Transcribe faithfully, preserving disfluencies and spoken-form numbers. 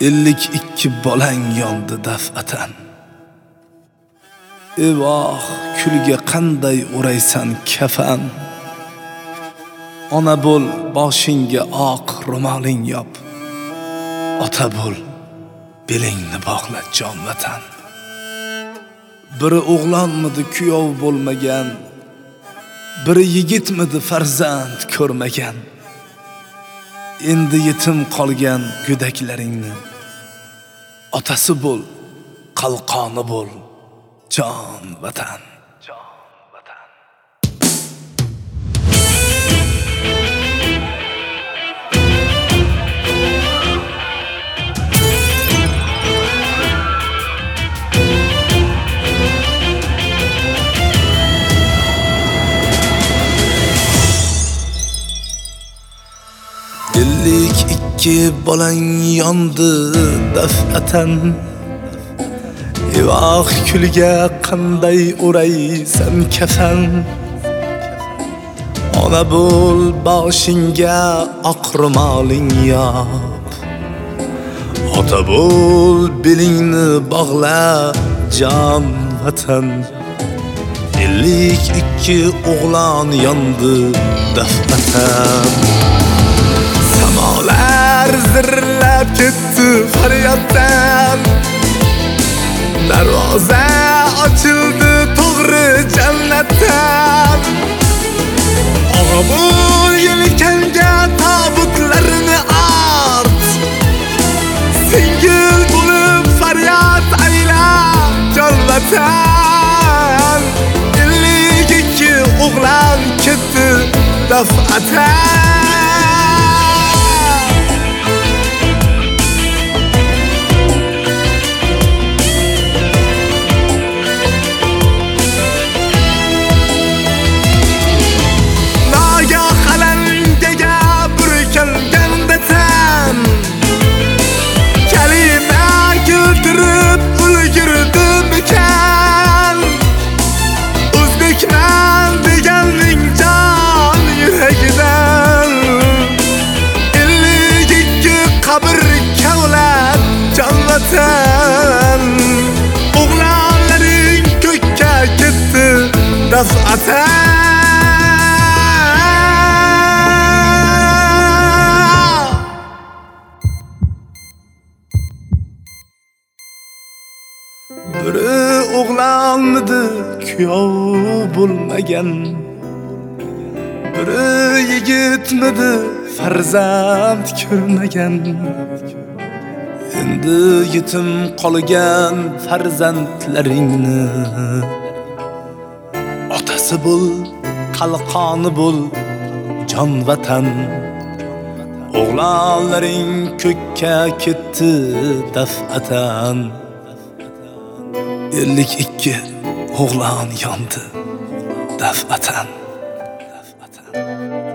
ellik ikki bolang yondi daf'atan. Evoh, kulga qanday o'raysan kafan. Ona bo'l, boshingga oq ro'moling yop. Ota bo'l, belingni bog'la jon vatan. Biri o'g'lonmidi kuyov bo'lmagan, biri yigitmidi farzand ko'rmagan. Endi yetim qolgan go'daklaringni otasi bo'l, qalqoni bo'l, jon vatan. ellik ikki bolang yondi daf'atan. Evoh, kulga qanday o'raysan kafan. Ona bo'l, boshingga oq ro'moling yop. Ota bo'l, belingni bog'la jon vatan. ellik ikki o'g'lon yondi daf'atan. Samolar zirlab ketdi faryoddan. Darvoza ochildi to'g'ri jannatdan. Og'a bo'l, yelkangga tobutlarini ort. Singil bo'lib faryod ayla jon vatan. ellik ikki o'g'lon ketdi daf'atan. O'g'lonlaring ko'kka ketdi daf'atan. Biri o'g'lonmidi kuyov bo'lmagan, biri yigitmidi farzand ko'rmagan. Endi yetim qolgan farzandlaringni otasi bo'l, qalqoni bo'l, jon vatan. O'g'lonlaring ko'kka ketdi daf'atan. ellik ikki o'g'lon yondi daf'atan.